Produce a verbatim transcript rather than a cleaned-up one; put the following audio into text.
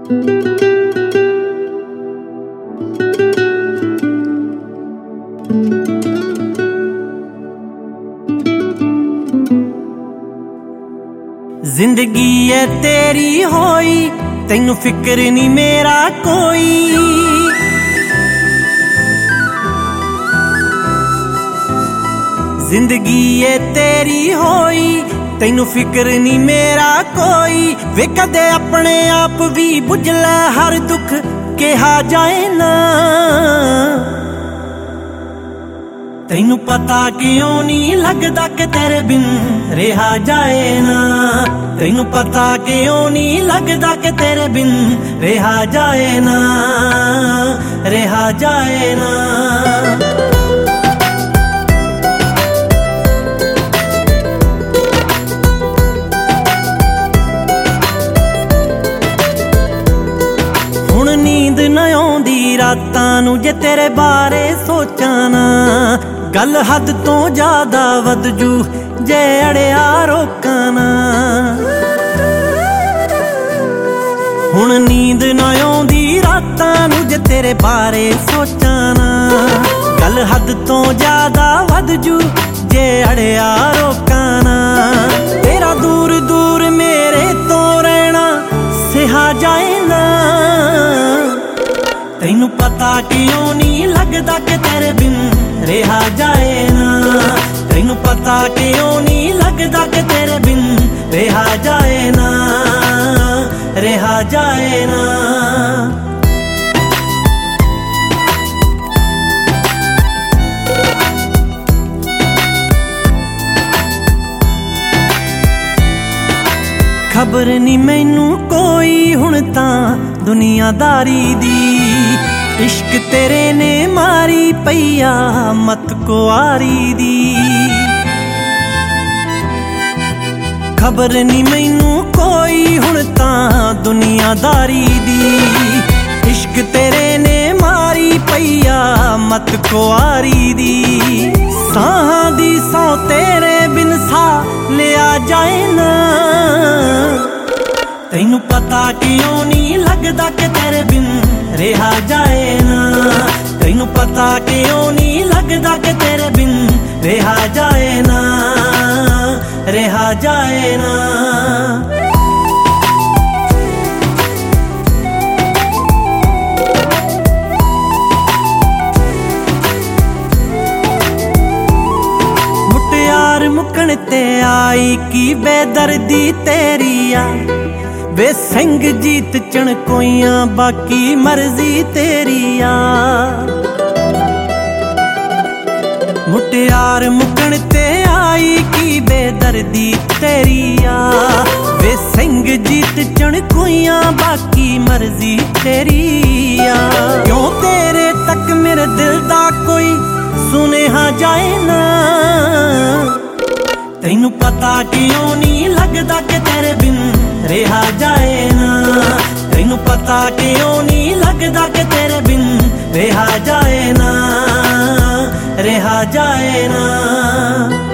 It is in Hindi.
जिंदगी है तेरी होई तैनू फिक्र नहीं मेरा कोई। जिंदगी है तेरी होई तैनू फिक्र नहीं मेरा कोई। वे कदे अपने आप भी बुझ लै हर दुख कहा जाए ना। तैनू पता क्यों नहीं लगदा कि तेरे बिन रहा जाए ना। तैनू पता क्यों नहीं लगदा कि तेरे बिन रहा जाए ना, रहा जाए ना। हुण नींद न आउंदी रातां नू जे तेरे बारे सोचां ना। गल हद तो ज्यादा वध जू जे अड़िया रोकां ना। हुण नींद ना आउंदी रातां नू जे तेरे बारे सोचां ना। गल हद तो ज्यादा वध जू जे अड़िया रोकां ना। तेरा दूर दूर मेरे तो रहना सिहा जाए ना। तैनू पता क्यों नहीं लगदा कि तेरे बिन रहा जाए ना। तैनू पता क्यों नहीं लगदा कि तेरे बिन रहा जाए ना, रहा जाए ना। खबर नहीं मैनू कोई हुण तां दुनियादारी दी। इश्क तेरे ने मारी पैया मत कुआरी दी। खबर नहीं मैनू कोई हुण तां दुनियादारी दी। इश्क तेरे ने मारी पैया मत कुआरी दी। साहां दी सौ तेरे बिन सा लिया जाए ना। तैनू पता क्यों नहीं लगदा कि तेरे बिन रहा जाए ना। तैनू पता क्यों नहीं लगदा कि तेरे बिन रहा जाए ना, रहा जाए ना। मुटियार मुकण ते आई की बेदर्दी तेरी आ। वे सिंह जीत चणकोइयां बाकी मर्जी तेरी आ। मुटियार मुकण ते आई की बेदर्दी तेरी आ। वे सिंह जीत चणकोइयां बाकी मर्जी तेरी आ। क्यों तेरे तक मेरे दिल दा कोई सुनेहा जाए ना। तैनू पता क्यों नहीं लगदा कि तेरे बिन रहा जाए ना। तैनू पता क्यों नहीं लगदा कि तेरे बिन रहा जाए ना, रहा जाए ना।